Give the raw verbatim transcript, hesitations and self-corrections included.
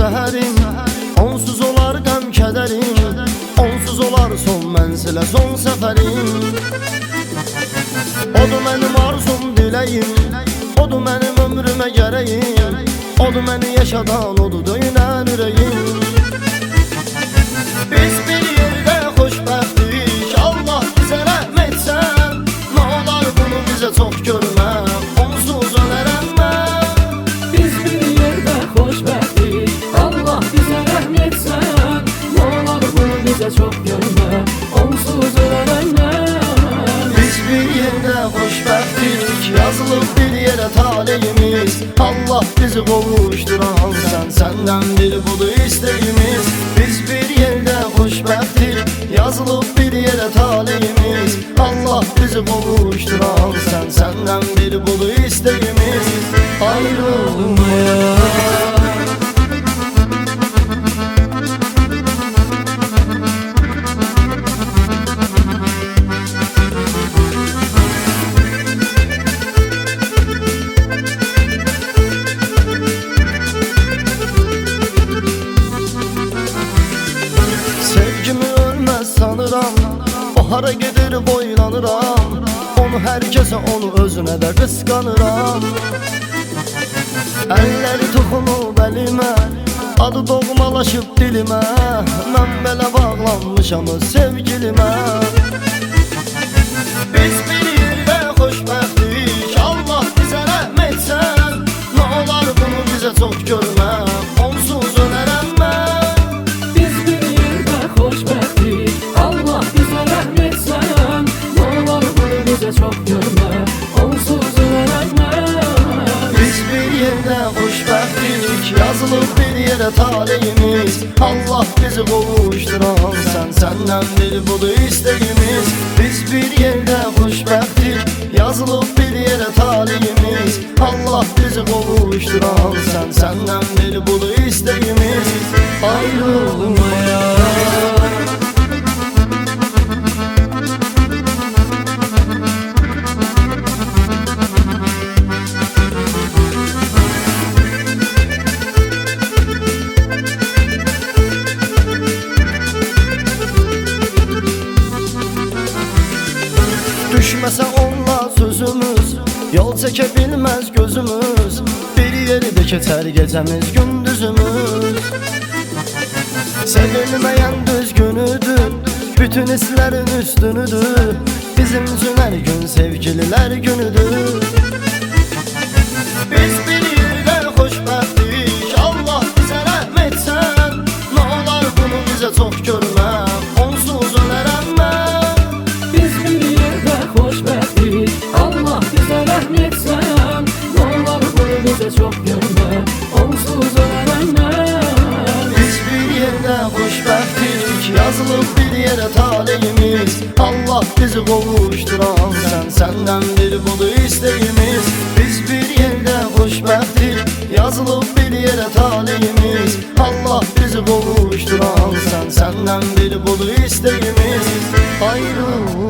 səhərim, onsuz olar qəm kədərim, onsuz olar son mənzilə son səfərim. Odur mənim arzum diləyim, odur mənim ömrümə gərəyim, odur məni yaşadan, odur döyünən ürəyim. Biz bir yerdə xoşbəxtlik, Allah bizə rəhm etsən, nə olar bunu bizə çox görməm, onsuz ölərəm mən. Biz bir yerdə xoşbəxtlik, Allah bizə rəhm etsən, nə olar bunu bizə çox görməm, onsuz ölərəm mən. Biz bir yerdə xoşbəxtlik, yazılıb bir yerə taleyimiz, Allah bizi qovuşduran sən, səndən bir budur istəyimiz. Biz bir yerdə xoşbəxtlik, yazılıb bir yerə taleyimiz, Allah bizi qovuşduran sən, səndən bir budur istəyimiz. Ayrılmaya sevgimi ölməz sanıram, o hara gedir boylanıram, onu hər kəsə, onu özünə də qısqanıram. Əlləri toxunub əlimə, adı doğmalaşıb dilimə, mən belə bağlanmışam o sevgilimə. Biz bir yerdə xoşbəxtlik, Allah bizə rəhm etsən, nə olar bunu bizə çox görməm, onsuz ölərəm mən. Biz bir yerdə xoşbəxtlik, Allah bizə rəhm etsən, nə olar bunu bizə çox görməm, onsuz ölərəm mən. Biz bir yerdə xoşbəxtlik, yazılıb bir yerə taleyimiz, Allah bizi qovuşduran sən, səndən bir budur istəyimiz. Biz bir yerdə xoşbəxtlik, yazılıb bir yerə taleyimiz, Allah bizi qovuşduran sən, səndən bir budur istəyimiz. Ayrılmaya düşməsə onunla sözümüz, yol çəkə bilməz gözümüz, bir yerdə keçər gecəmiz gündüzümüz. Sevilməyən düzgünüdür, bütün hisslərin üstünüdür, bizim üçün hər gün sevgililər günüdür. Biz bir yerdə xoşbəxtlik, Allah bizə rəhm etsən, nə olar bunu bizə çox görməm, onsuz ölərəm mən. Biz bir yerdə xoşbəxtlik, Allah bizə rəhm etsən, nə olar bunu bizə çox görməm, onsuz ölərəm mən. Biz bir yerdə xoşbəxtlik, yazılıb bir yerə taleyimiz, Allah bizi qovuşduran sən, səndən bir budur istəyimiz. Biz bir yerdə xoşbəxtlik, yazılıb bir yerə taleyimiz, Allah bizi qovuşduran sən, səndən bir budur istəyimiz. Ayrılmaya